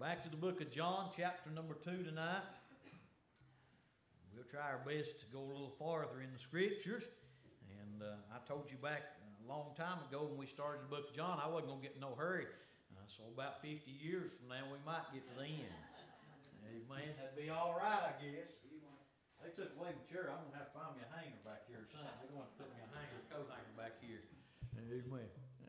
Back to the book of John, chapter number 2 tonight. We'll try our best to go a little farther in the scriptures. And I told you back a long time ago when we started the book of John, I wasn't going to get in no hurry. So about 50 years from now, we might get to the end. Amen. That'd be all right, I guess. They took away the chair. I'm going to have to find me a hanger back here or something. They're going to put me a hanger, coat hanger back here. Amen.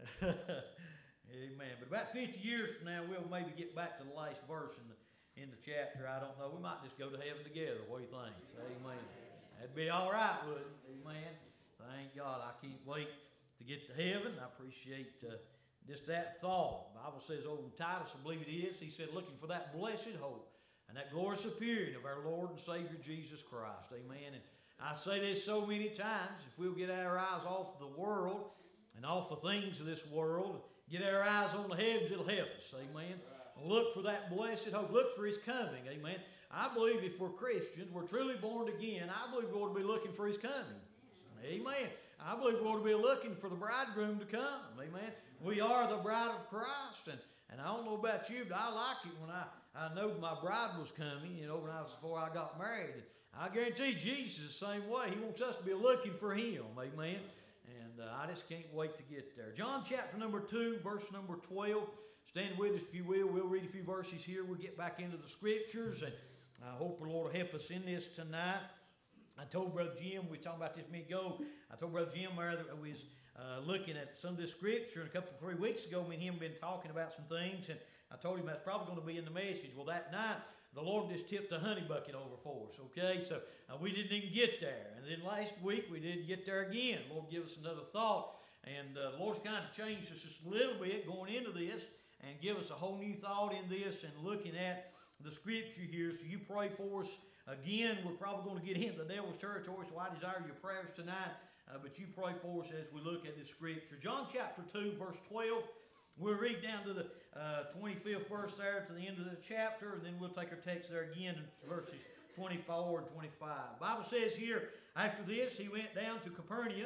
Amen. But about 50 years from now, we'll maybe get back to the last verse in the chapter. I don't know. We might just go to heaven together. What do you think? Amen. That'd be all right, wouldn't it? Amen. Thank God. I can't wait to get to heaven. I appreciate just that thought. The Bible says over in Titus, I believe it is, he said, looking for that blessed hope and that glorious appearing of our Lord and Savior Jesus Christ. Amen. And I say this so many times, if we'll get our eyes off the world and off the things of this world, get our eyes on the heavens, it'll help us. Amen. Look for that blessed hope. Look for His coming. Amen. I believe if we're Christians, we're truly born again, I believe we ought to be looking for His coming. Amen. I believe we ought to be looking for the bridegroom to come. Amen. We are the bride of Christ. And I don't know about you, but I like it when I know my bride was coming, before I got married. And I guarantee Jesus is the same way. He wants us to be looking for Him. Amen. And I just can't wait to get there. John chapter number 2, verse number 12. Stand with us if you will. We'll read a few verses here. We'll get back into the scriptures. And I hope the Lord will help us in this tonight. I told Brother Jim, we were talking about this a minute ago. I told Brother Jim there that we was looking at some of this scripture. And a 3 weeks ago, me and him been talking about some things. And I told him that's probably going to be in the message. Well, that night, the Lord just tipped a honey bucket over for us, okay? So we didn't even get there. And then last week, we didn't get there again. The Lord give us another thought. And the Lord's kind of changed us just a little bit going into this and give us a whole new thought in this and looking at the scripture here. So you pray for us. Again, we're probably going to get into the devil's territory, so I desire your prayers tonight. But you pray for us as we look at this scripture. John chapter 2, verse 12. We'll read down to the 25th verse there to the end of the chapter, and then we'll take our text there again in verses 24 and 25. The Bible says here, after this, he went down to Capernaum,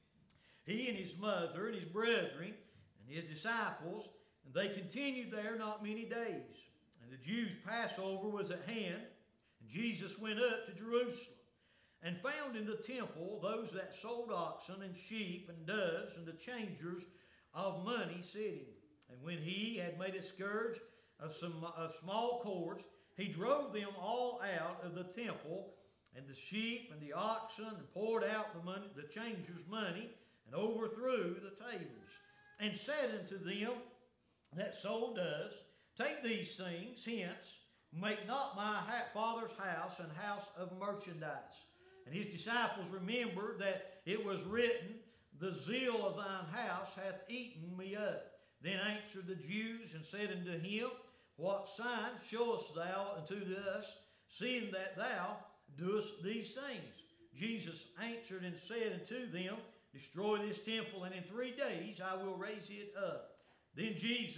he and his mother and his brethren and his disciples, and they continued there not many days. And the Jews' Passover was at hand, and Jesus went up to Jerusalem, and found in the temple those that sold oxen and sheep and doves and the changers of money sitting. And when he had made a scourge of small cords, he drove them all out of the temple, and the sheep and the oxen, and poured out the changers' money, and overthrew the tables, and said unto them that sold doves, take these things hence, make not my Father's house an house of merchandise. And his disciples remembered that it was written, the zeal of thine house hath eaten me up. Then answered the Jews and said unto him, what sign showest thou unto us, seeing that thou doest these things? Jesus answered and said unto them, destroy this temple, and in 3 days I will raise it up. Then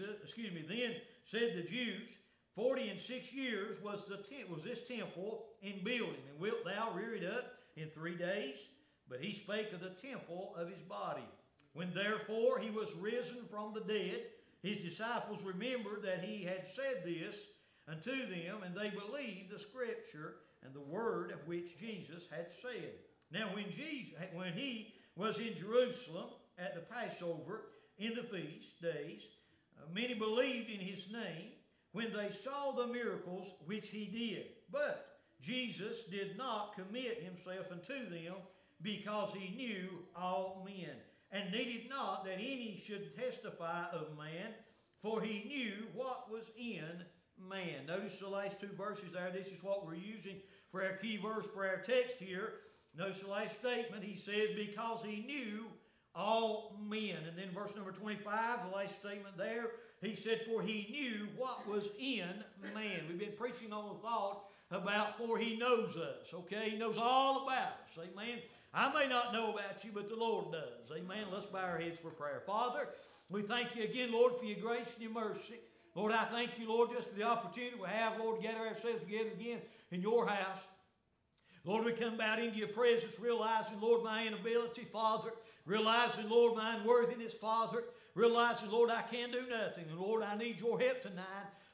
said the Jews, 46 years was this temple in building, and wilt thou rear it up in 3 days? But he spake of the temple of his body. When therefore he was risen from the dead, his disciples remembered that he had said this unto them, and they believed the scripture and the word of which Jesus had said. Now when he was in Jerusalem at the Passover in the feast days, many believed in his name when they saw the miracles which he did. But Jesus did not commit himself unto them, because he knew all men, and needed not that any should testify of man, for he knew what was in man. Notice the last 2 verses there. This is what we're using for our key verse for our text here. Notice the last statement. He says, because he knew all men. And then verse number 25, the last statement there, he said, for he knew what was in man. We've been preaching on the thought about for he knows us, okay? He knows all about us, amen? I may not know about you, but the Lord does, amen? Let's bow our heads for prayer. Father, we thank you again, Lord, for your grace and your mercy. Lord, I thank you, Lord, just for the opportunity we have, Lord, to gather ourselves together again in your house. Lord, we come out into your presence, realizing, Lord, my inability, Father, realizing, Lord, my unworthiness, Father, realizing, Lord, I can do nothing, and Lord, I need your help tonight.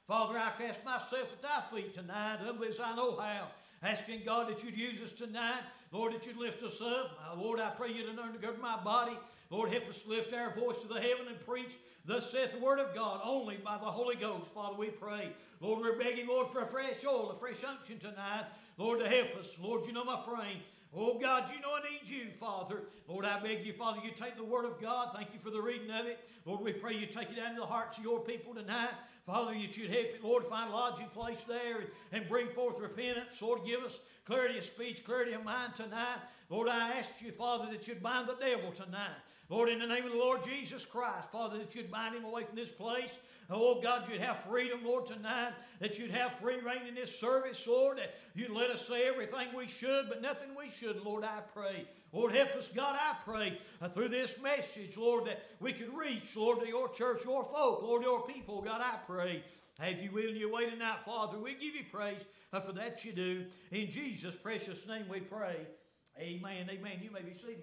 Father, I cast myself at thy feet tonight, humbly as I know how, asking God that you'd use us tonight. Lord, that you'd lift us up. Lord, I pray you to undergird my body. Lord, help us lift our voice to the heaven and preach, thus saith the word of God, only by the Holy Ghost. Father, we pray. Lord, we're begging, Lord, for a fresh oil, a fresh unction tonight. Lord, to help us. Lord, you know my frame. Oh, God, you know I need you, Father. Lord, I beg you, Father, you take the word of God. Thank you for the reading of it. Lord, we pray you take it down to the hearts of your people tonight. Father, you should help it, Lord, to find a lodging place there and bring forth repentance. Lord, give us clarity of speech, clarity of mind tonight. Lord, I ask you, Father, that you'd bind the devil tonight. Lord, in the name of the Lord Jesus Christ, Father, that you'd bind him away from this place. Oh, God, you'd have freedom, Lord, tonight, that you'd have free reign in this service, Lord, that you'd let us say everything we should, but nothing we shouldn't, Lord, I pray. Lord, help us, God, I pray, through this message, Lord, that we could reach, Lord, to your church, your folk, Lord, your people, God, I pray. Have you will in your way tonight, Father. We give you praise for that you do. In Jesus' precious name we pray. Amen, amen. You may be seated.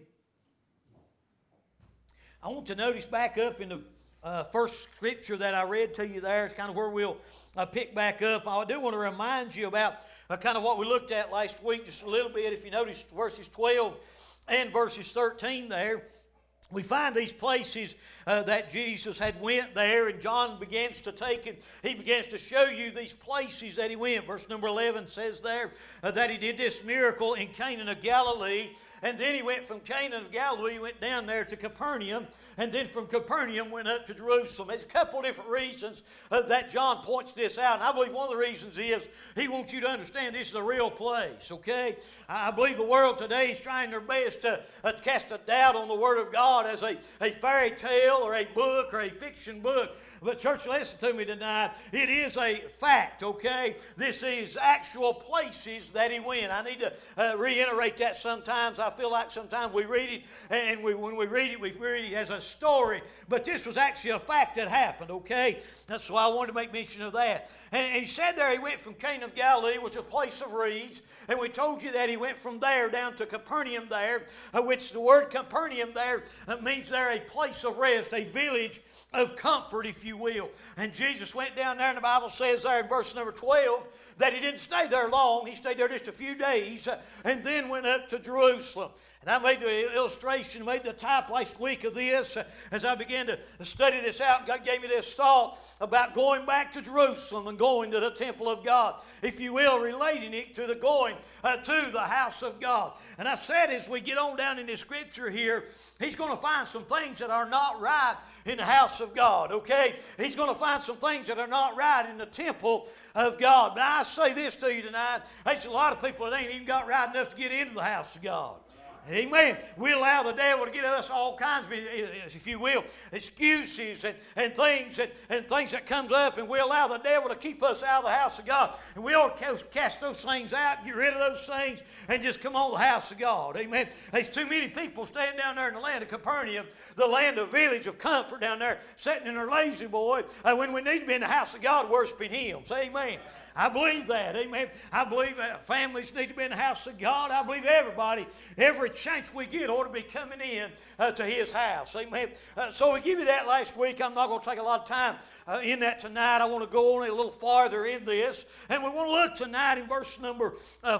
I want to notice back up in the first scripture that I read to you there. It's kind of where we'll pick back up. I do want to remind you about kind of what we looked at last week just a little bit. If you notice verses 12 and verses 13 there, we find these places that Jesus had went there, and John begins to take it. He begins to show you these places that he went. Verse number 11 says there that he did this miracle in Cana of Galilee. And then he went from Cana of Galilee, he went down there to Capernaum, and then from Capernaum went up to Jerusalem. There's a couple of different reasons that John points this out. And I believe one of the reasons is he wants you to understand this is a real place, okay? I believe the world today is trying their best to cast a doubt on the Word of God as a fairy tale or a book or a fiction book. But church, listen to me tonight. It is a fact, okay? This is actual places that he went. I need to reiterate that sometimes. I feel like sometimes we read it, and when we read it as a story. But this was actually a fact that happened, okay? That's why I wanted to make mention of that. And he said there he went from Cana of Galilee, which is a place of reeds. And we told you that he went from there down to Capernaum there, which the word Capernaum there means there a place of rest, a village of comfort, if you will. And Jesus went down there, and the Bible says there in verse number 12 that he didn't stay there long. He stayed there just a few days and then went up to Jerusalem. And I made the illustration, made the type last week of this as I began to study this out. God gave me this thought about going back to Jerusalem and going to the temple of God, if you will, relating it to the going to the house of God. And I said as we get on down in the scripture here, he's going to find some things that are not right in the house of God, okay? He's going to find some things that are not right in the temple of God. But I say this to you tonight, there's a lot of people that ain't even got right enough to get into the house of God. Amen. We allow the devil to get us all kinds of, if you will, excuses and things that comes up, and we allow the devil to keep us out of the house of God. And we ought to cast those things out, get rid of those things, and just come on the house of God. Amen. There's too many people staying down there in the land of Capernaum, the land of village of comfort down there, sitting in their lazy boy, when we need to be in the house of God worshiping Him. Say amen. I believe that, amen. I believe that families need to be in the house of God. I believe everybody, every chance we get ought to be coming in to His house, amen. So we give you that last week. I'm not going to take a lot of time in that tonight. I want to go on a little farther in this. And we want to look tonight in verse number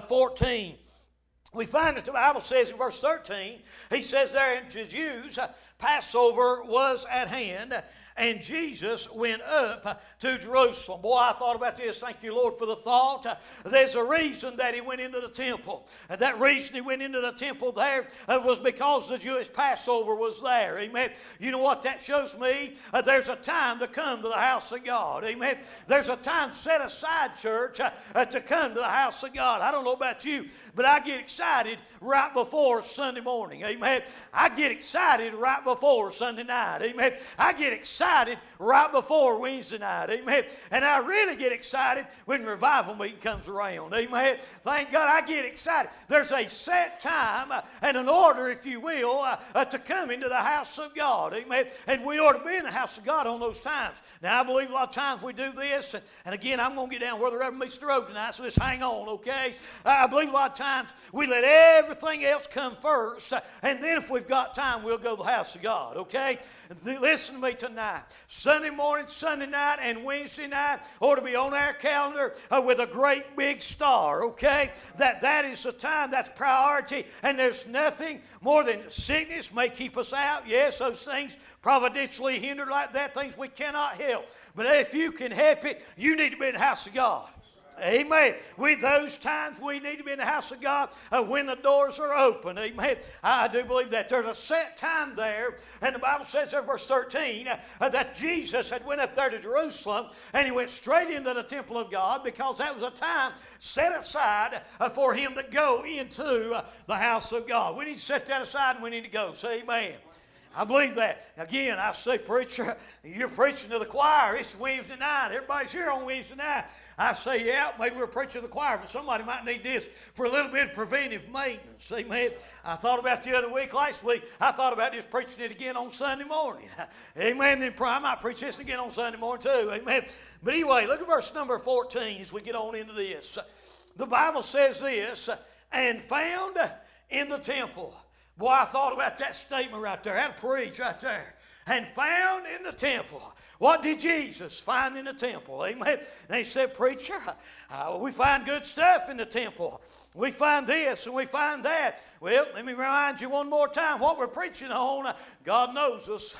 14. We find that the Bible says in verse 13, he says there to the Jews, Passover was at hand, and Jesus went up to Jerusalem. Boy, I thought about this. Thank you, Lord, for the thought. There's a reason that he went into the temple. And that reason he went into the temple there was because the Jewish Passover was there. Amen. You know what that shows me? There's a time to come to the house of God. Amen. There's a time set aside, church, to come to the house of God. I don't know about you, but I get excited right before Sunday morning. Amen. I get excited right before Sunday night. Amen. I get excited right before Wednesday night. Amen. And I really get excited when revival meeting comes around. Amen. Thank God I get excited. There's a set time and an order, if you will, to come into the house of God. Amen. And we ought to be in the house of God on those times. Now, I believe a lot of times we do this, and again, I'm going to get down where the rubber meets the road tonight, so just hang on, okay? I believe a lot of times we let everything else come first, and then if we've got time, we'll go to the house of God, okay? Listen to me tonight. time. Sunday morning, Sunday night, and Wednesday night ought to be on our calendar with a great big star, okay? That is the time, that's priority, and there's nothing more than sickness may keep us out. Yes, those things providentially hindered like that, things we cannot help. But if you can help it, you need to be in the house of God. Amen. Those times we need to be in the house of God when the doors are open. Amen. I do believe that. There's a set time there, and the Bible says there, verse 13, that Jesus had went up there to Jerusalem, and he went straight into the temple of God because that was a time set aside for him to go into the house of God. We need to set that aside and we need to go. Say amen. I believe that. Again, I say, preacher, you're preaching to the choir. It's Wednesday night. Everybody's here on Wednesday night. I say, yeah, maybe we're preaching to the choir, but somebody might need this for a little bit of preventive maintenance. Amen. I thought about the other week, last week, I thought about just preaching it again on Sunday morning. Amen. Then I might preach this again on Sunday morning too. Amen. But anyway, look at verse number 14 as we get on into this. The Bible says this, and found in the temple. Boy, I thought about that statement right there. That'll preach right there. And found in the temple. What did Jesus find in the temple? Amen. And he said, preacher, we find good stuff in the temple. We find this and we find that. Well, let me remind you one more time what we're preaching on. God knows us.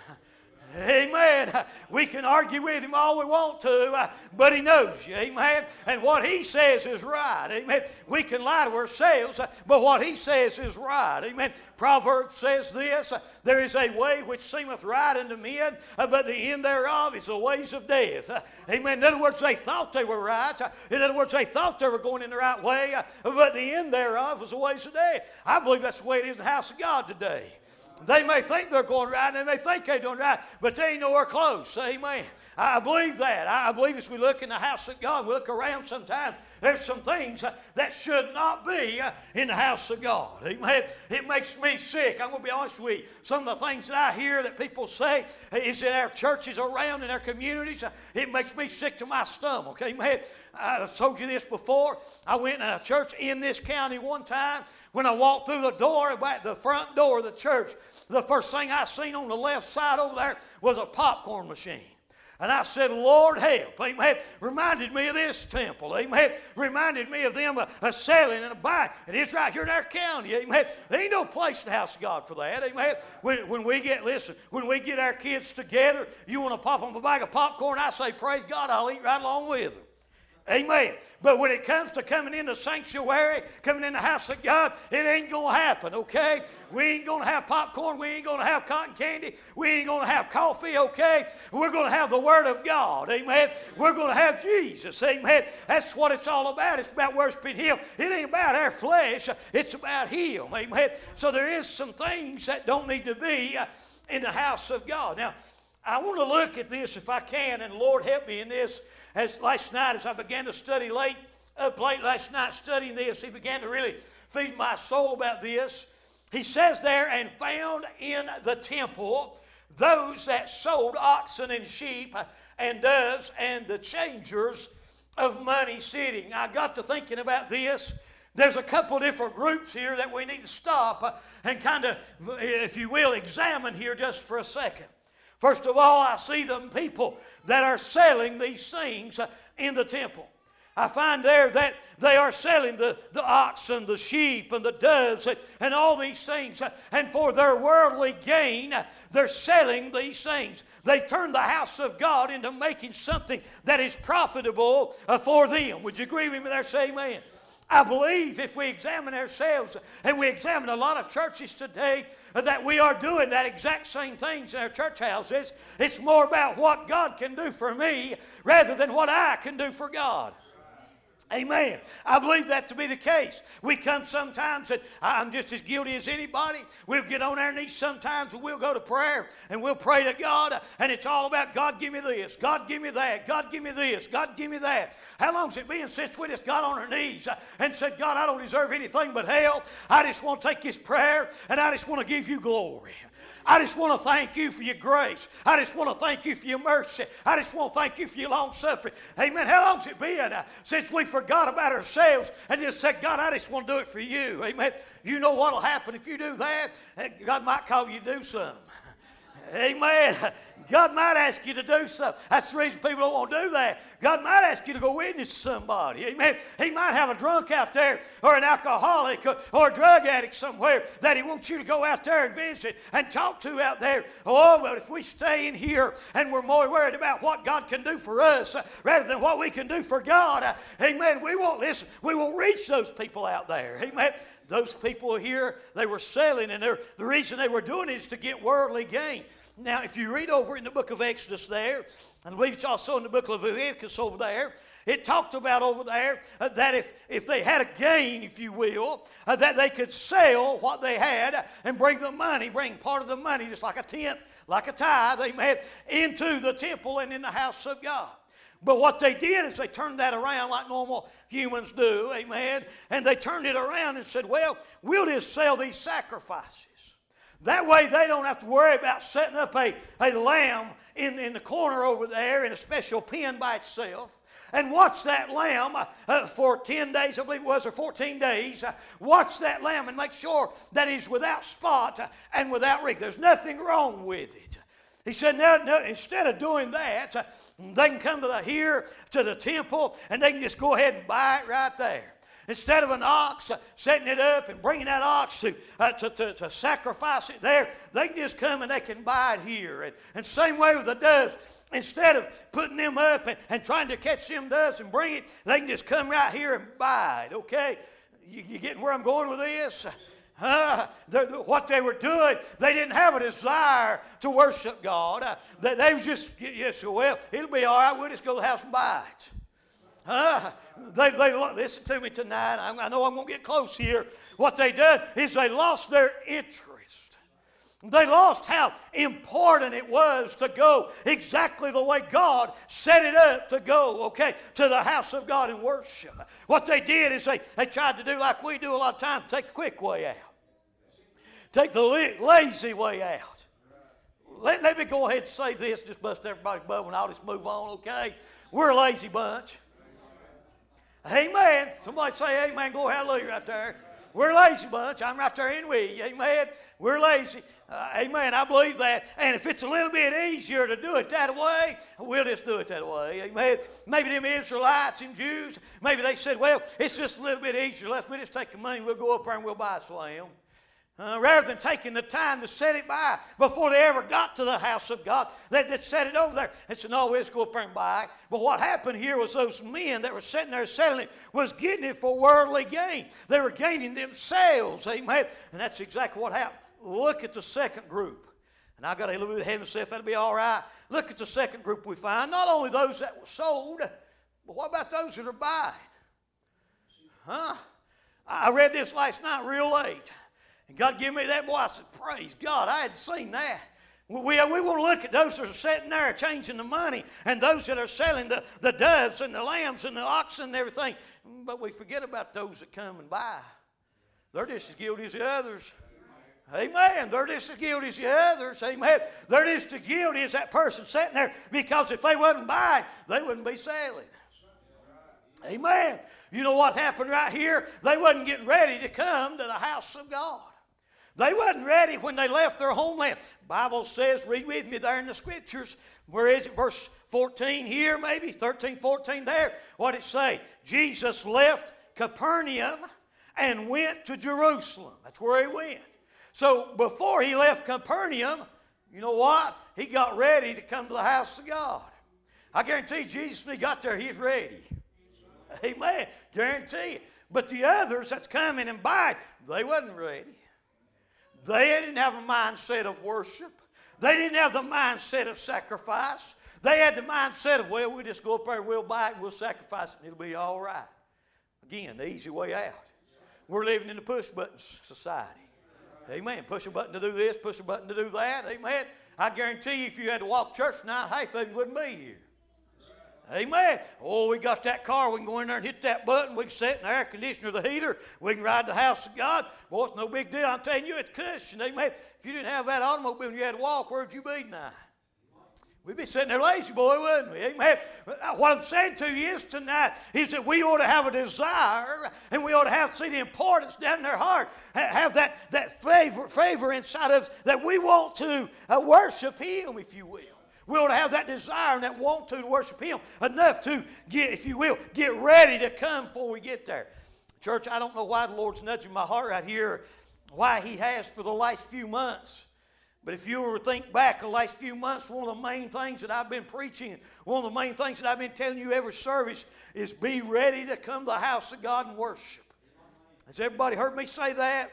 Amen. We can argue with him all we want to, but he knows you. Amen. And what he says is right. Amen. We can lie to ourselves, but what he says is right. Amen. Proverbs says this, there is a way which seemeth right unto men, but the end thereof is the ways of death. Amen. In other words, they thought they were right. In other words, they thought they were going in the right way, but the end thereof is the ways of death. I believe that's the way it is in the house of God today. They may think they're going right, and they may think they're doing right, but they ain't nowhere close. Amen. I believe that. I believe as we look in the house of God, we look around sometimes, there's some things that should not be in the house of God. Amen. It makes me sick. I'm going to be honest with you. Some of the things that I hear that people say is in our churches around, in our communities, it makes me sick to my stomach. Amen. I've told you this before. I went to a church in this county one time. When I walked through the door, about the front door of the church, the first thing I seen on the left side over there was a popcorn machine. And I said, Lord help. Amen. Reminded me of this temple. Amen. Reminded me of them selling and buying. And it's right here in our county. Amen. There ain't no place in the house of God for that. Amen. When we get our kids together, you want to pop them a bag of popcorn, I say, praise God, I'll eat right along with them. Amen. But when it comes to coming in the sanctuary, coming in the house of God, it ain't going to happen, okay? We ain't going to have popcorn. We ain't going to have cotton candy. We ain't going to have coffee, okay? We're going to have the Word of God, amen? We're going to have Jesus, amen? That's what it's all about. It's about worshiping Him. It ain't about our flesh. It's about Him, amen? So there is some things that don't need to be in the house of God. Now, I want to look at this if I can, and the Lord help me in this. As last night, as I began to study late last night studying this, He began to really feed my soul about this. He says there, and found in the temple those that sold oxen and sheep and doves and the changers of money sitting. I got to thinking about this. There's a couple different groups here that we need to stop and kind of, if you will, examine here just for a second. First of all, I see the people that are selling these things in the temple. I find there that they are selling the oxen, the sheep, and the doves, and all these things. And for their worldly gain, they're selling these things. They turn the house of God into making something that is profitable for them. Would you agree with me there? Say amen. I believe if we examine ourselves, and we examine a lot of churches today, that we are doing that exact same things in our church houses. It's more about what God can do for me rather than what I can do for God. Amen. I believe that to be the case. We come sometimes, and I'm just as guilty as anybody. We'll get on our knees sometimes, and we'll go to prayer, and we'll pray to God, and it's all about God give me this, God give me that, God give me this, God give me that. How long's it been since we just got on our knees and said, God, I don't deserve anything but hell. I just want to take this prayer, and I just want to give you glory. I just want to thank you for your grace. I just want to thank you for your mercy. I just want to thank you for your long suffering. Amen. How long's it been since we forgot about ourselves and just said, God, I just want to do it for you. Amen. You know what will happen if you do that? God might call you to do something. Amen. God might ask you to do something. That's the reason people don't want to do that. God might ask you to go witness to somebody. Amen. He might have a drunk out there or an alcoholic or a drug addict somewhere that he wants you to go out there and visit and talk to out there. Oh, but if we stay in here and we're more worried about what God can do for us rather than what we can do for God, amen, we won't listen. We won't reach those people out there. Amen. Those people here, they were selling, and the reason they were doing it is to get worldly gain. Now, if you read over in the book of Exodus there, and I believe it's also in the book of Leviticus over there, it talked about over there that if they had a gain, if you will, that they could sell what they had and bring the money, bring part of the money, just like a tenth, like a tithe, amen, into the temple and in the house of God. But what they did is they turned that around like normal humans do, amen, and they turned it around and said, well, we'll just sell these sacrifices. That way they don't have to worry about setting up a lamb in the corner over there in a special pen by itself and watch that lamb for 10 days, I believe it was, or 14 days. Watch that lamb and make sure that he's without spot and without wrinkle. There's nothing wrong with it. He said, no, instead of doing that, they can come to the temple and they can just go ahead and buy it right there. Instead of an ox setting it up and bringing that ox to sacrifice it there, they can just come and they can buy it here. And same way with the doves. Instead of putting them up and trying to catch them doves and bring it, they can just come right here and buy it, okay? You getting where I'm going with this? What they were doing, they didn't have a desire to worship God. They was just, yes, well, it'll be all right. We'll just go to the house and buy it. Listen to me tonight. I know I'm going to get close here. What they did is they lost their interest. They lost how important it was to go exactly the way God set it up to go, okay, to the house of God and worship. What they did is they tried to do like we do a lot of times, take the quick way out. Take the lazy way out. Let me go ahead and say this, just bust everybody's bubble and I'll just move on, okay? We're a lazy bunch. Amen. Somebody say amen. Go hallelujah right there. We're a lazy bunch. I'm right there in with you. Amen. We're lazy. Amen. I believe that. And if it's a little bit easier to do it that way, we'll just do it that way. Amen. Maybe them Israelites and Jews, maybe they said, well, it's just a little bit easier. Let's just take the money. We'll go up there and we'll buy a lamb. Rather than taking the time to set it by before they ever got to the house of God, they set it over there and said, no, we'll just go up there and buy it. But what happened here was those men that were sitting there selling it was getting it for worldly gain. They were gaining themselves, amen. And that's exactly what happened. Look at the second group. And I've got a little bit of heaven stuff, that'll be all right. Look at the second group we find. Not only those that were sold, but what about those that are buying? I read this last night real late. And God gave me that, boy. I said, praise God, I hadn't seen that. We want to look at those that are sitting there changing the money and those that are selling the doves and the lambs and the oxen and everything. But we forget about those that come and buy. They're just as guilty as the others. Amen. They're just as guilty as the others. Amen. They're just as guilty as that person sitting there, because if they wasn't buying, they wouldn't be selling. Amen. You know what happened right here? They wasn't getting ready to come to the house of God. They wasn't ready when they left their homeland. The Bible says, read with me there in the scriptures. Where is it? Verse 14 here, maybe 13, 14 there. What did it say? Jesus left Capernaum and went to Jerusalem. That's where he went. So before he left Capernaum, you know what? He got ready to come to the house of God. I guarantee Jesus, when he got there, he's ready. Amen. Guarantee it. But the others that's coming and buying, they wasn't ready. They didn't have a mindset of worship. They didn't have the mindset of sacrifice. They had the mindset of, well, we'll just go up there and we'll buy it and we'll sacrifice it and it'll be all right. Again, the easy way out. We're living in the push-button society. Amen. Push a button to do this, push a button to do that. Amen. I guarantee you if you had to walk church tonight, half of them wouldn't be here. Amen. Oh, we got that car. We can go in there and hit that button. We can set in the air conditioner, the heater. We can ride the house of God. Boy, it's no big deal. I'm telling you, it's cushion. Amen. If you didn't have that automobile and you had to walk, where'd you be tonight? We'd be sitting there lazy, boy, wouldn't we? Amen. What I'm saying to you is tonight is that we ought to have a desire, and we ought to have, see the importance down in their heart, have that favor inside of us, that we want to worship Him, if you will. We ought to have that desire and that want to worship Him enough to get, if you will, get ready to come before we get there. Church, I don't know why the Lord's nudging my heart right here, why He has for the last few months. But if you were to think back the last few months, one of the main things that I've been preaching, one of the main things that I've been telling you every service is be ready to come to the house of God and worship. Has everybody heard me say that?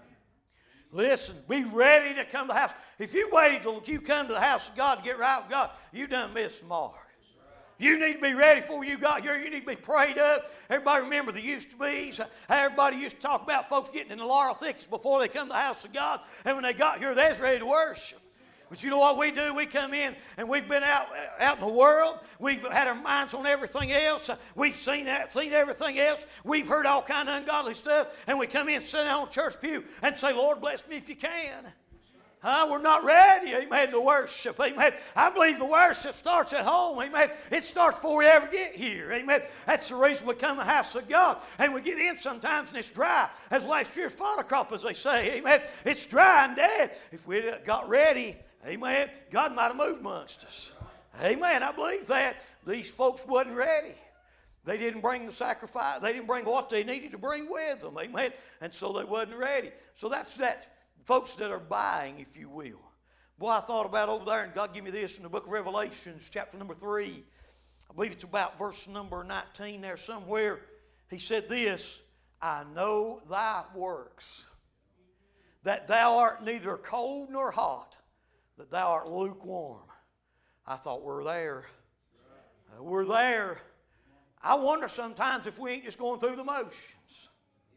Listen, be ready to come to the house. If you waited till you come to the house of God to get right with God, you done missed the mark. You need to be ready before you got here. You need to be prayed up. Everybody remember the used to be's. Everybody used to talk about folks getting in the laurel thickets before they come to the house of God. And when they got here, they was ready to worship. But you know what we do? We come in and we've been out in the world. We've had our minds on everything else. We've seen everything else. We've heard all kind of ungodly stuff. And we come in and sit down on the church pew and say, Lord, bless me if you can. We're not ready, amen, to worship, amen. I believe the worship starts at home, amen. It starts before we ever get here, amen. That's the reason we come to the house of God. And we get in sometimes and it's dry, as last year's fodder crop, as they say, amen. It's dry and dead. If we got ready, amen, God might have moved amongst us. Amen, I believe that. These folks wasn't ready. They didn't bring the sacrifice. They didn't bring what they needed to bring with them, amen. And so they wasn't ready. So that's that. Folks that are buying, if you will. Boy, I thought about over there, and God gave me this in the book of Revelations, chapter number 3. I believe it's about verse number 19 there somewhere. He said this, I know thy works, that thou art neither cold nor hot, that thou art lukewarm. I thought, we're there. We're there. I wonder sometimes if we ain't just going through the motions.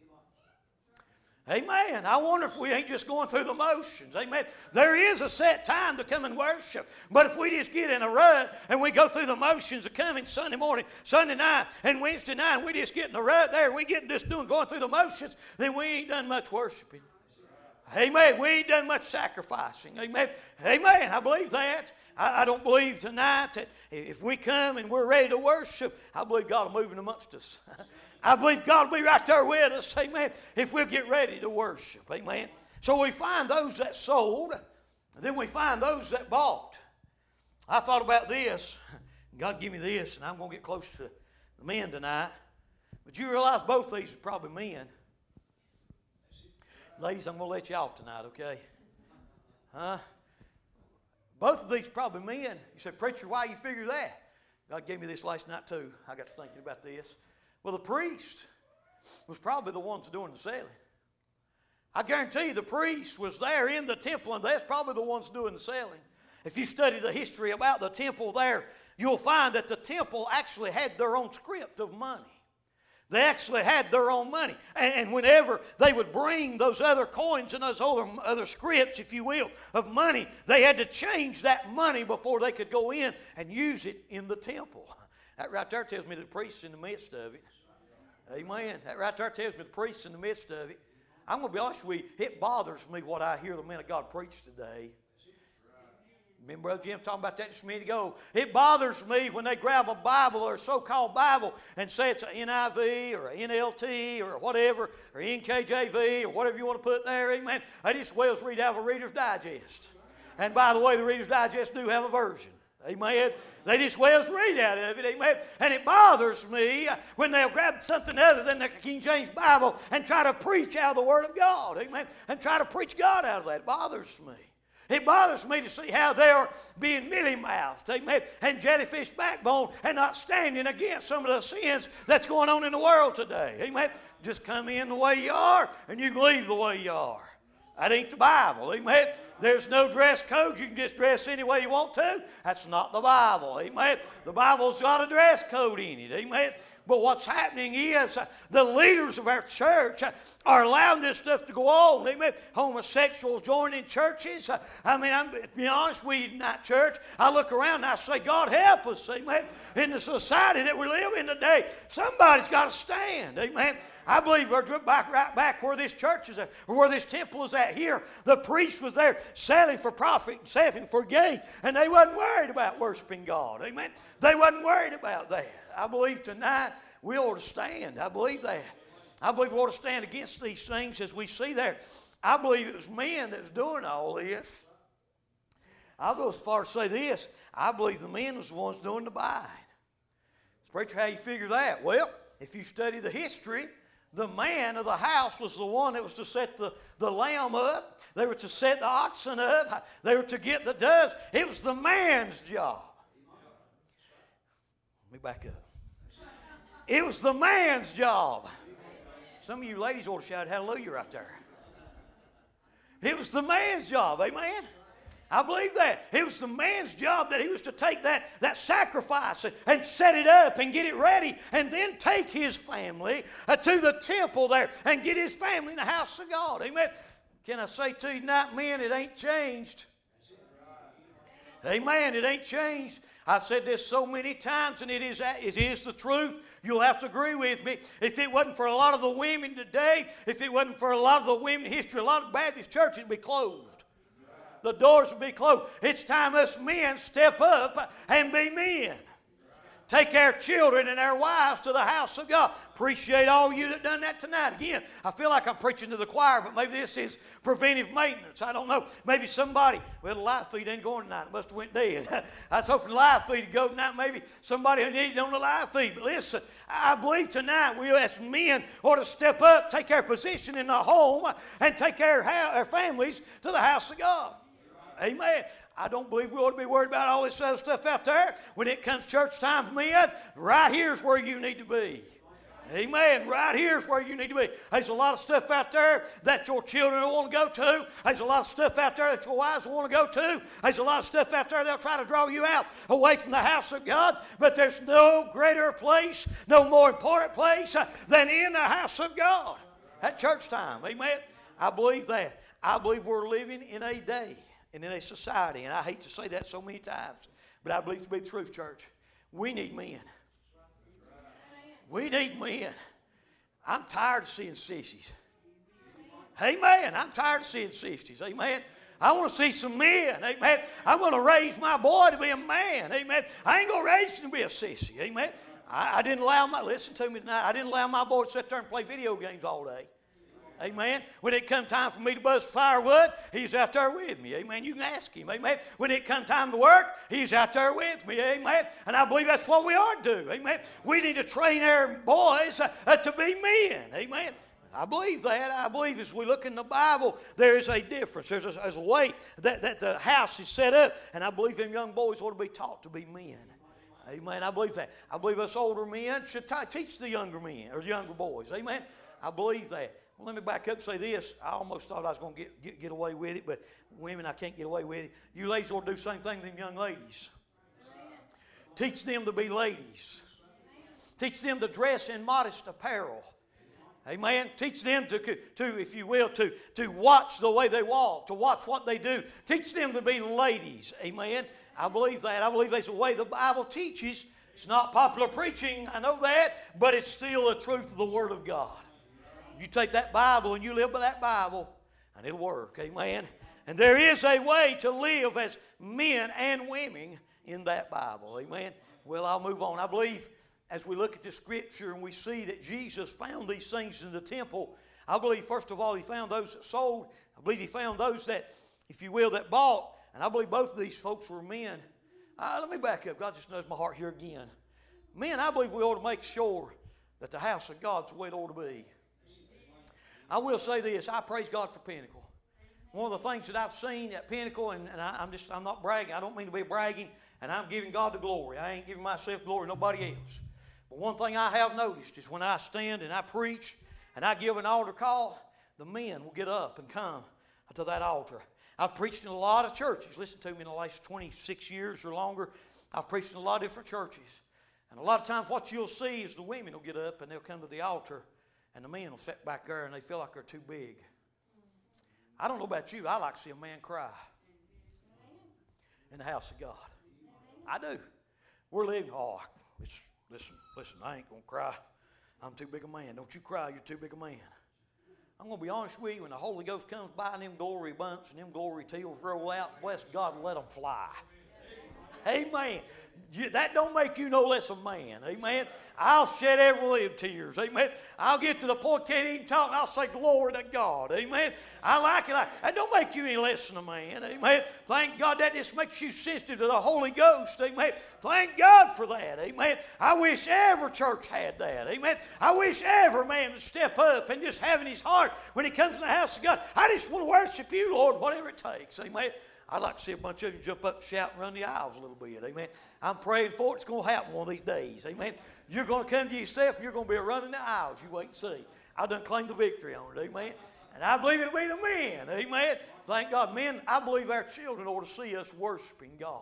Amen. I wonder if we ain't just going through the motions. Amen. There is a set time to come and worship. But if we just get in a rut and we go through the motions of coming Sunday morning, Sunday night, and Wednesday night, and we just get in a rut there, and we get just going through the motions, then we ain't done much worshiping. Amen. We ain't done much sacrificing. Amen. Amen. I believe that. I don't believe tonight that if we come and we're ready to worship, I believe God will move in amongst us. I believe God will be right there with us, amen, if we'll get ready to worship, amen. So we find those that sold, and then we find those that bought. I thought about this. God give me this, and I'm going to get close to the men tonight. But you realize both these are probably men. Ladies, I'm going to let you off tonight, okay? Both of these are probably men. You said, preacher, why you figure that? God gave me this last night too. I got to thinking about this. Well, the priest was probably the ones doing the selling. I guarantee you the priest was there in the temple, and that's probably the ones doing the selling. If you study the history about the temple there, you'll find that the temple actually had their own script of money. They actually had their own money. And whenever they would bring those other coins and those other scripts, if you will, of money, they had to change that money before they could go in and use it in the temple. That right there tells me the priest's in the midst of it. Amen. That right there tells me the priest's in the midst of it. I'm going to be honest with you, it bothers me what I hear the man of God preach today. Remember Brother Jim talking about that just a minute ago. It bothers me when they grab a Bible or a so-called Bible and say it's an NIV or an NLT or whatever, or NKJV or whatever you want to put there, amen. They just as well as read out of a Reader's Digest. And by the way, the Reader's Digest do have a version. Amen. They just well as read out of it. Amen. And it bothers me when they'll grab something other than the King James Bible and try to preach out of the Word of God. Amen. And try to preach God out of that. It bothers me. It bothers me to see how they are being mealy-mouthed, amen, and jellyfish backbone and not standing against some of the sins that's going on in the world today. Amen. Just come in the way you are and you can leave the way you are. That ain't the Bible. Amen. There's no dress code. You can just dress any way you want to. That's not the Bible. Amen. The Bible's got a dress code in it. Amen. But what's happening is the leaders of our church are allowing this stuff to go on. Amen. Homosexuals joining churches. To be honest with you, Night Church, I look around and I say, God help us. Amen. In the society that we live in today, somebody's got to stand. Amen. I believe right back where this church is at, or where this temple is at here, the priest was there selling for profit, selling for gain, and they wasn't worried about worshiping God. Amen. They wasn't worried about that. I believe tonight we ought to stand. I believe that. I believe we ought to stand against these things as we see there. I believe it was men that was doing all this. I'll go as far as say this. I believe the men was the ones doing the buying. Preacher, how you figure that? Well, if you study the history, the man of the house was the one that was to set the lamb up. They were to set the oxen up. They were to get the doves. It was the man's job. Let me back up. It was the man's job. Some of you ladies ought to shout hallelujah right there. It was the man's job. Amen. I believe that. It was the man's job that he was to take that sacrifice and set it up and get it ready and then take his family to the temple there and get his family in the house of God. Amen. Can I say to you tonight, men, it ain't changed. Amen. It ain't changed. I've said this so many times, and it is the truth. You'll have to agree with me. If it wasn't for a lot of the women today, if it wasn't for a lot of the women in history, a lot of Baptist churches would be closed. The doors will be closed. It's time us men step up and be men. Take our children and our wives to the house of God. Appreciate all you that done that tonight. Again, I feel like I'm preaching to the choir, but maybe this is preventive maintenance. I don't know. Maybe somebody, well, the live feed ain't going tonight. It must have went dead. I was hoping the live feed would go tonight. Maybe somebody who needed it on the live feed. But listen, I believe tonight we as men ought to step up, take our position in the home, and take our families to the house of God. Amen. I don't believe we ought to be worried about all this other stuff out there. When it comes church time for men, right here's where you need to be. Amen. Right here's where you need to be. There's a lot of stuff out there that your children will want to go to. There's a lot of stuff out there that your wives will want to go to. There's a lot of stuff out there they'll try to draw you out away from the house of God. But there's no greater place, no more important place than in the house of God at church time. Amen. I believe that. I believe we're living in a day and in a society, and I hate to say that so many times, but I believe it to be the truth, church. We need men. We need men. I'm tired of seeing sissies. Amen. I'm tired of seeing sissies. Amen. I want to see some men. Amen. I'm going to raise my boy to be a man. Amen. I ain't going to raise him to be a sissy. Amen. I didn't allow listen to me tonight, I didn't allow my boy to sit there and play video games all day. Amen. When it come time for me to bust firewood, he's out there with me. Amen. You can ask him. Amen. When it come time to work, he's out there with me. Amen. And I believe that's what we ought to do. Amen. We need to train our boys to be men. Amen. I believe that. I believe as we look in the Bible, there is a difference. There's a way that the house is set up, and I believe them young boys ought to be taught to be men. Amen. I believe that. I believe us older men should teach the younger men or the younger boys. Amen. I believe that. Well, let me back up and say this. I almost thought I was going to get away with it, but women, I can't get away with it. You ladies ought to do the same thing to them young ladies. Amen. Teach them to be ladies. Amen. Teach them to dress in modest apparel. Amen. Teach them to if you will, to watch the way they walk, to watch what they do. Teach them to be ladies. Amen. I believe that. I believe that's the way the Bible teaches. It's not popular preaching, I know that, but it's still the truth of the Word of God. You take that Bible and you live by that Bible, and it'll work. Amen. And there is a way to live as men and women in that Bible. Amen. Well, I'll move on. I believe as we look at the Scripture and we see that Jesus found these things in the temple, I believe, first of all, He found those that sold. I believe He found those that, if you will, that bought. And I believe both of these folks were men. Let me back up. God just knows my heart here again. Men, I believe we ought to make sure that the house of God's the way it ought to be. I will say this, I praise God for Pinnacle. One of the things that I've seen at Pinnacle, and I'm not bragging, I don't mean to be bragging, and I'm giving God the glory. I ain't giving myself glory, nobody else. But one thing I have noticed is when I stand and I preach and I give an altar call, the men will get up and come to that altar. I've preached in a lot of churches. Listen to me, in the last 26 years or longer, I've preached in a lot of different churches. And a lot of times what you'll see is the women will get up and they'll come to the altar and the men will sit back there and they feel like they're too big. I don't know about you, I like to see a man cry in the house of God. I do. We're living, listen, I ain't going to cry. I'm too big a man. Don't you cry, you're too big a man. I'm going to be honest with you, when the Holy Ghost comes by and them glory bumps and them glory teals roll out, bless God and let them fly. Amen. That don't make you no less a man. Amen. I'll shed every one of them tears. Amen. I'll get to the point can't even talk and I'll say glory to God. Amen. I like it. That don't make you any less than a man. Amen. Thank God that just makes you sensitive to the Holy Ghost. Amen. Thank God for that. Amen. I wish every church had that. Amen. I wish every man would step up and just have in his heart when he comes in the house of God, I just want to worship you, Lord, whatever it takes. Amen. I'd like to see a bunch of you jump up and shout and run the aisles a little bit. Amen. I'm praying for it. It's going to happen one of these days. Amen. You're going to come to yourself and you're going to be running the aisles. You wait and see. I done claimed the victory on it. Amen. And I believe it'll be the men. Amen. Thank God. Men, I believe our children ought to see us worshiping God.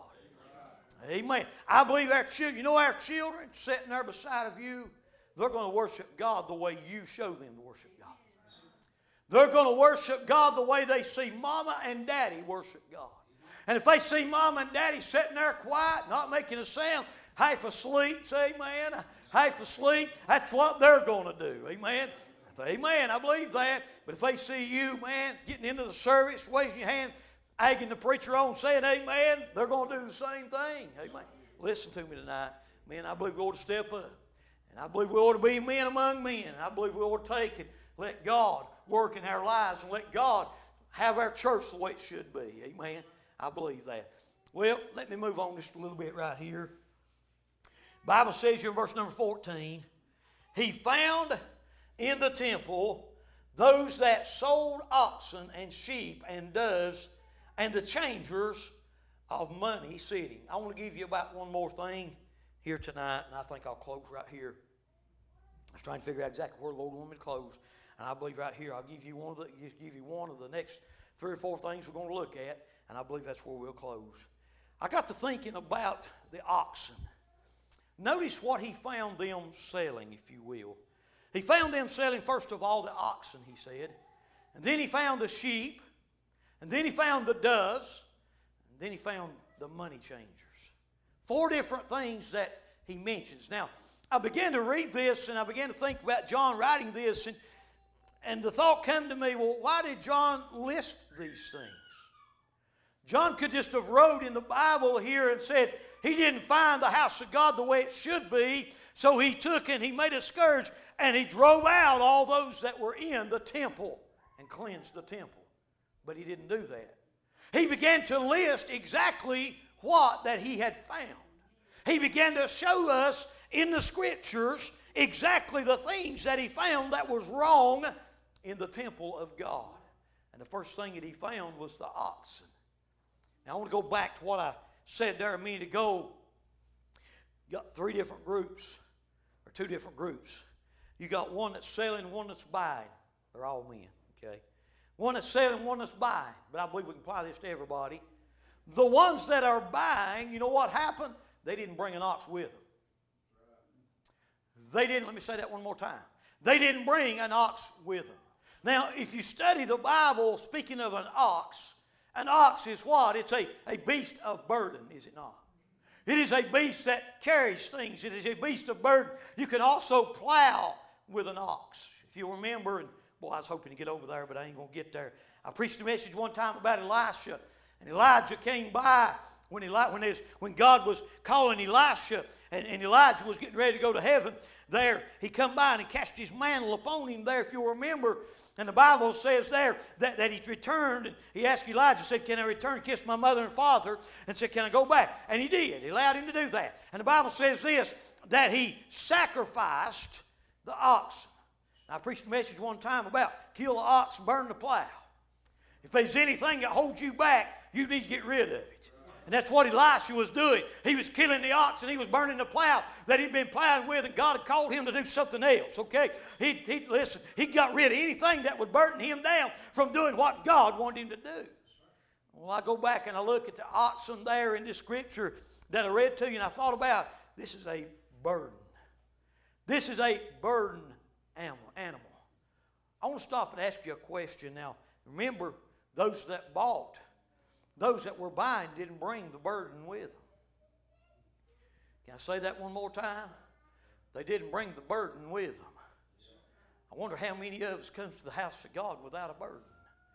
Amen. I believe our children, you know our children sitting there beside of you, they're going to worship God the way you show them to worship God. They're going to worship God the way they see Mama and Daddy worship God. And if they see Mama and Daddy sitting there quiet, not making a sound, half asleep, say amen, half asleep, that's what they're going to do. Amen. Amen. I believe that. But if they see you, man, getting into the service, waving your hand, egging the preacher on, saying amen, they're going to do the same thing. Amen. Listen to me tonight. Man, I believe we ought to step up. And I believe we ought to be men among men. I believe we ought to take and let God work in our lives and let God have our church the way it should be. Amen. I believe that. Well, let me move on just a little bit right here. The Bible says here in verse number 14, he found in the temple those that sold oxen and sheep and doves and the changers of money sitting. I want to give you about one more thing here tonight, and I think I'll close right here. I was trying to figure out exactly where the Lord wanted me to close, and I believe right here I'll give you one of the next 3 or 4 things we're going to look at, and I believe that's where we'll close. I got to thinking about the oxen. Notice what he found them selling, if you will. He found them selling, first of all, the oxen, he said. And then he found the sheep. And then he found the doves. And then he found the money changers. 4 different things that he mentions. Now, I began to read this, and I began to think about John writing this, and the thought came to me, well, why did John list these things? John could just have wrote in the Bible here and said he didn't find the house of God the way it should be, so he took and he made a scourge and he drove out all those that were in the temple and cleansed the temple. But he didn't do that. He began to list exactly what that he had found. He began to show us in the Scriptures exactly the things that he found that was wrong in the temple of God. And the first thing that he found was the oxen. Now I want to go back to what I said there a minute ago. You got 3 different groups, or 2 different groups. You got one that's selling, one that's buying. They're all men, okay? One that's selling, one that's buying. But I believe we can apply this to everybody. The ones that are buying, you know what happened? They didn't bring an ox with them. They didn't, let me say that one more time. They didn't bring an ox with them. Now, if you study the Bible, speaking of an ox is what? It's a beast of burden, is it not? It is a beast that carries things. It is a beast of burden. You can also plow with an ox. If you remember, and boy, I was hoping to get over there, but I ain't going to get there. I preached a message one time about Elisha, and Elijah came by when God was calling Elisha, and Elijah was getting ready to go to heaven. There, he come by and he cast his mantle upon him there, if you'll remember. And the Bible says there that he returned, and he asked Elijah, said, can I return and kiss my mother and father? And said, can I go back? And he did. He allowed him to do that. And the Bible says this, that he sacrificed the oxen. Now, I preached a message one time about kill the ox, burn the plow. If there's anything that holds you back, you need to get rid of it. And that's what Elisha was doing. He was killing the ox and he was burning the plow that he'd been plowing with, and God had called him to do something else, okay? Listen, he got rid of anything that would burden him down from doing what God wanted him to do. Well, I go back and I look at the oxen there in this scripture that I read to you, and I thought about, this is a burden. This is a burden animal. I want to stop and ask you a question now. Remember, those that bought, those that were buying didn't bring the burden with them. Can I say that one more time? They didn't bring the burden with them. I wonder how many of us comes to the house of God without a burden.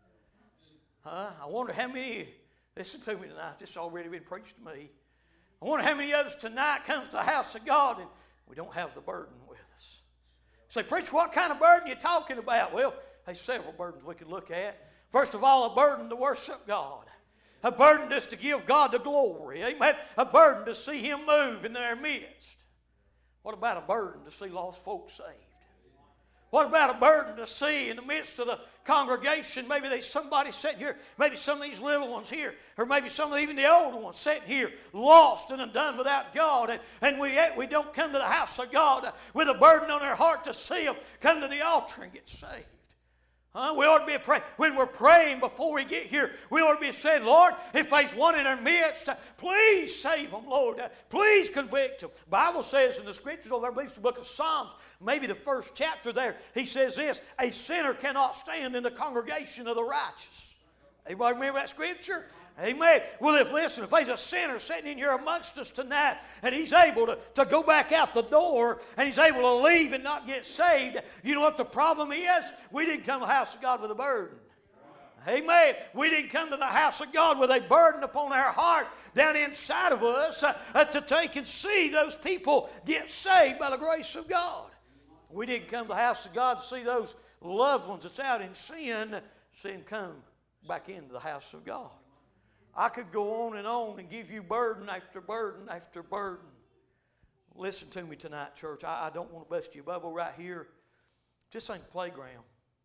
I wonder how many, listen to me tonight, this has already been preached to me. I wonder how many of us tonight comes to the house of God and we don't have the burden with us. Say, preacher, what kind of burden are you talking about? Well, there's several burdens we could look at. First of all, a burden to worship God. A burden just to give God the glory. Amen. A burden to see Him move in their midst. What about a burden to see lost folks saved? What about a burden to see in the midst of the congregation, maybe there's somebody sitting here, maybe some of these little ones here, or maybe some of even the older ones sitting here, lost and undone without God, and we don't come to the house of God with a burden on our heart to see them come to the altar and get saved. We ought to be praying. When we're praying before we get here, we ought to be saying, Lord, if there's one in our midst, please save them, Lord. Please convict them. The Bible says in the Scriptures, over there, I believe it's the book of Psalms, maybe the first chapter there, he says this, a sinner cannot stand in the congregation of the righteous. Everybody remember that Scripture? Amen. Well, if there's a sinner sitting in here amongst us tonight and he's able to go back out the door and he's able to leave and not get saved, you know what the problem is? We didn't come to the house of God with a burden. Amen. We didn't come to the house of God with a burden upon our heart down inside of us to take and see those people get saved by the grace of God. We didn't come to the house of God to see those loved ones that's out in sin, see them come back into the house of God. I could go on and give you burden after burden after burden. Listen to me tonight, church. I don't want to bust your bubble right here. This ain't playground.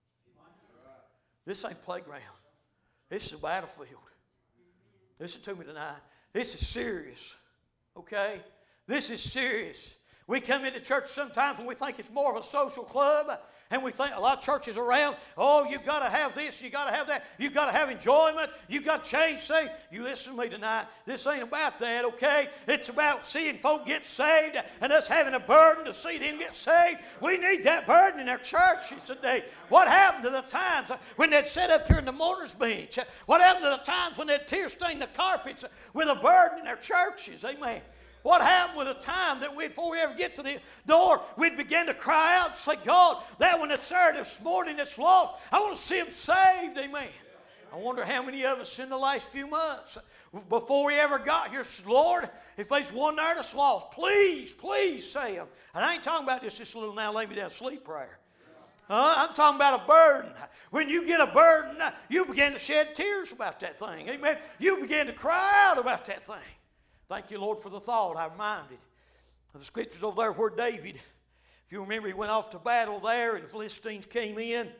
This ain't playground. This is a battlefield. Listen to me tonight. This is serious. Okay? This is serious. We come into church sometimes and we think it's more of a social club. And we think a lot of churches around, oh, you've got to have this, you've got to have that, you've got to have enjoyment, you've got to change things. You listen to me tonight. This ain't about that, okay? It's about seeing folk get saved and us having a burden to see them get saved. We need that burden in our churches today. What happened to the times when they'd sit up here in the mourner's bench? What happened to the times when they'd tear stain the carpets with a burden in our churches? Amen. What happened with the time that before we ever get to the door, we'd begin to cry out and say, God, that one that's there this morning that's lost, I want to see him saved. Amen. I wonder how many of us in the last few months, before we ever got here, said, Lord, if there's one there that's lost, please, please save him. And I ain't talking about just this little now lay me down sleep prayer. I'm talking about a burden. When you get a burden, you begin to shed tears about that thing. Amen. You begin to cry out about that thing. Thank you, Lord, for the thought. I'm reminded of the Scriptures over there where David, if you remember, he went off to battle there and the Philistines came in. And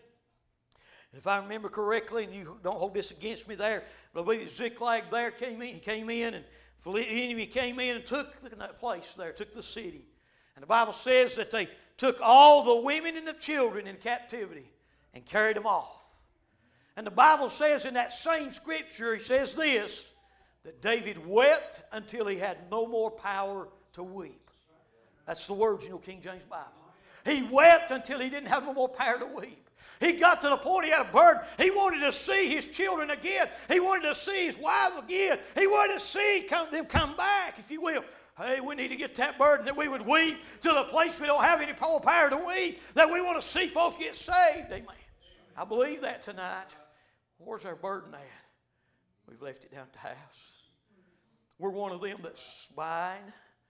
if I remember correctly, and you don't hold this against me there, but I believe Ziklag there came in. He came in and the enemy came in and took that place there, took the city. And the Bible says that they took all the women and the children in captivity and carried them off. And the Bible says in that same Scripture, he says this, that David wept until he had no more power to weep. That's the words in your King James Bible. He wept until he didn't have no more power to weep. He got to the point he had a burden. He wanted to see his children again. He wanted to see his wife again. He wanted to see them come back, if you will. Hey, we need to get that burden that we would weep to the place we don't have any more power to weep, that we want to see folks get saved. Amen. I believe that tonight. Where's our burden at? We've left it down at the house. We're one of them that's buying.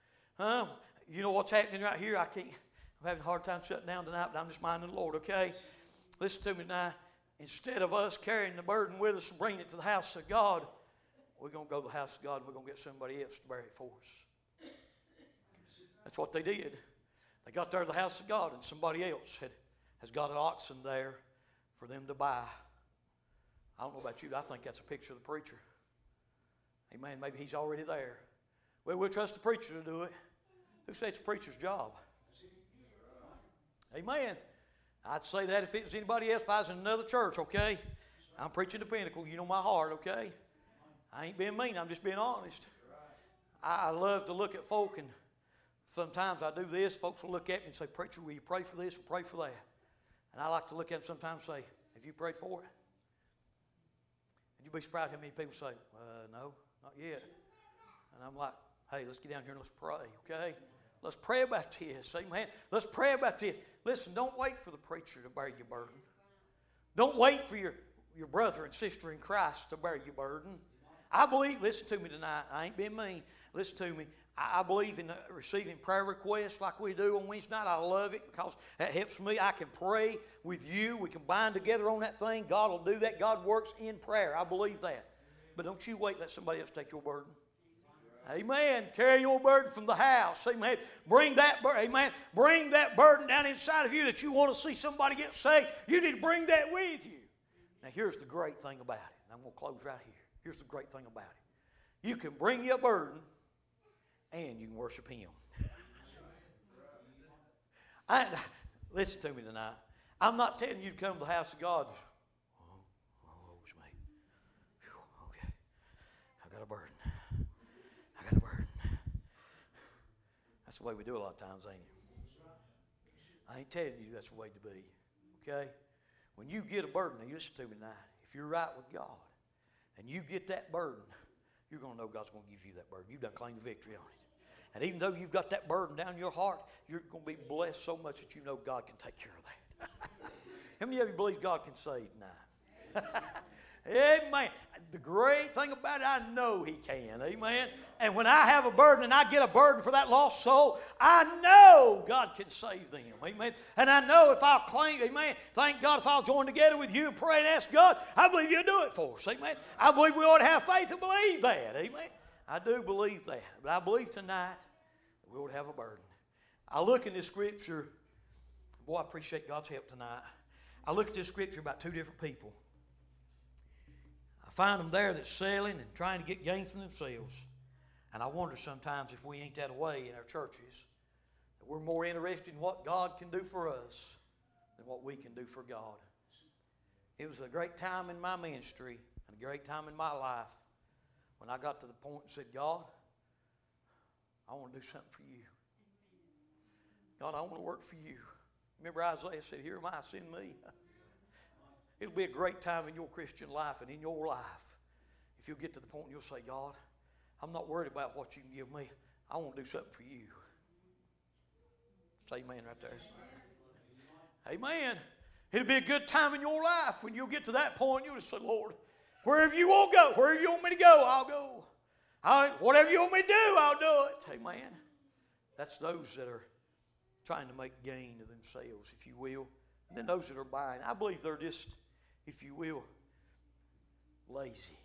You know what's happening right here? I'm having a hard time shutting down tonight, but I'm just minding the Lord, okay? Listen to me now. Instead of us carrying the burden with us and bringing it to the house of God, we're going to go to the house of God and we're going to get somebody else to bear it for us. That's what they did. They got there to the house of God and somebody else has got an oxen there for them to buy. I don't know about you, but I think that's a picture of the preacher. Amen. Maybe he's already there. Well, we'll trust the preacher to do it. Who said it's the preacher's job? Amen. I'd say that if it was anybody else, if I was in another church, okay? I'm preaching the Pinnacle. You know my heart, okay? I ain't being mean. I'm just being honest. I love to look at folk and Sometimes I do this, folks will look at me and say, "Preacher, will you pray for this or pray for that?" And I like to look at them sometimes and say, "Have you prayed for it?" And you'd be surprised how many people say, "No, not yet." And I'm like, "Hey, let's get down here and let's pray, okay? Let's pray about this, amen. Let's pray about this." Listen, don't wait for the preacher to bear your burden. Don't wait for your brother and sister in Christ to bear your burden. I believe, listen to me tonight, I ain't being mean. Listen to me. I believe in receiving prayer requests like we do on Wednesday night. I love it because that helps me. I can pray with you. We can bind together on that thing. God will do that. God works in prayer. I believe that. But don't you wait, let somebody else take your burden. Amen. Carry your burden from the house. Amen. Bring that burden down inside of you that you want to see somebody get saved. You need to bring that with you. Now here's the great thing about it. And I'm going to close right here. Here's the great thing about it. You can bring your burden and you can worship Him. Listen to me tonight. I'm not telling you to come to the house of God. Oh, it's me. Whew, okay. I got a burden. I got a burden. That's the way we do it a lot of times, ain't it? I ain't telling you that's the way to be. Okay? When you get a burden, now listen to me tonight. If you're right with God and you get that burden, you're going to know God's going to give you that burden. You've done claim the victory on it. And even though you've got that burden down your heart, you're going to be blessed so much that you know God can take care of that. How many of you believe God can save tonight? Amen. The great thing about it, I know He can. Amen. And when I have a burden and I get a burden for that lost soul, I know God can save them. Amen. And I know if I'll claim, amen, thank God if I'll join together with you and pray and ask God, I believe You'll do it for us. Amen. I believe we ought to have faith and believe that. Amen. I do believe that. But I believe tonight that we ought to have a burden. I look in this scripture. Boy, I appreciate God's help tonight. I look at this scripture about two different people. I find them there that's selling and trying to get gain from themselves. And I wonder sometimes if we ain't that way in our churches, that we're more interested in what God can do for us than what we can do for God. It was a great time in my ministry and a great time in my life when I got to the point and said, God, I want to do something for You. God, I want to work for You. Remember Isaiah said, here am I, send me. It'll be a great time in your Christian life and in your life if you'll get to the point and you'll say, God, I'm not worried about what You can give me. I want to do something for You. Say amen right there. Amen. It'll be a good time in your life when you'll get to that point. You'll just say, Lord, wherever You want to go, wherever You want me to go, I'll go. Whatever You want me to do, I'll do it. Amen. That's those that are trying to make gain of themselves, if you will. And then those that are buying, I believe they're just, if you will, lazy.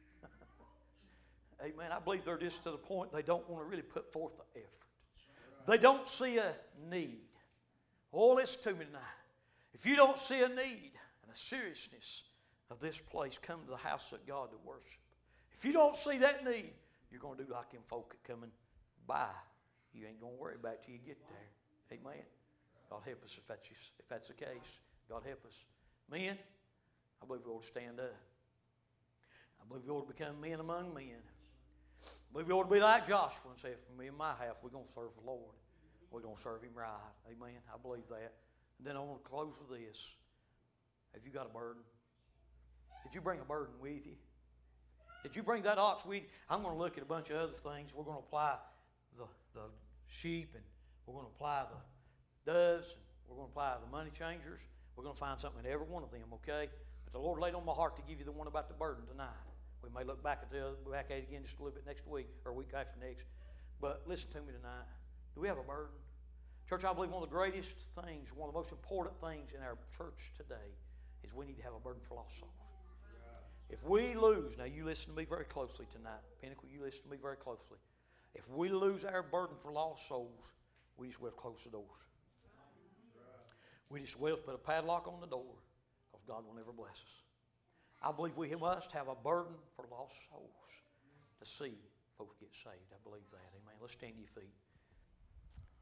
Amen. I believe they're just to the point they don't want to really put forth the effort. They don't see a need. Oh, listen to me tonight. If you don't see a need and a seriousness of this place, come to the house of God to worship. If you don't see that need, you're going to do like them folk that come and buy. You ain't going to worry about it till you get there. Amen. God help us if that's the case. God help us. Men, I believe we ought to stand up. I believe we ought to become men among men. I believe we ought to be like Joshua and say, for me and my house, we're going to serve the Lord. We're going to serve Him right. Amen. I believe that. And then I want to close with this. Have you got a burden? Did you bring a burden with you? Did you bring that ox with you? I'm going to look at a bunch of other things. We're going to apply the sheep, and we're going to apply the doves, and we're going to apply the money changers. We're going to find something in every one of them, okay? But the Lord laid on my heart to give you the one about the burden tonight. We may look back at it again just a little bit next week or a week after next. But listen to me tonight. Do we have a burden? Church, I believe one of the greatest things, one of the most important things in our church today is we need to have a burden for lost souls. If we lose, now you listen to me very closely tonight. Pinnacle, you listen to me very closely. If we lose our burden for lost souls, we just will close the doors. We just will put a padlock on the door because God will never bless us. I believe we must have a burden for lost souls to see folks get saved. I believe that. Amen. Let's stand to your feet.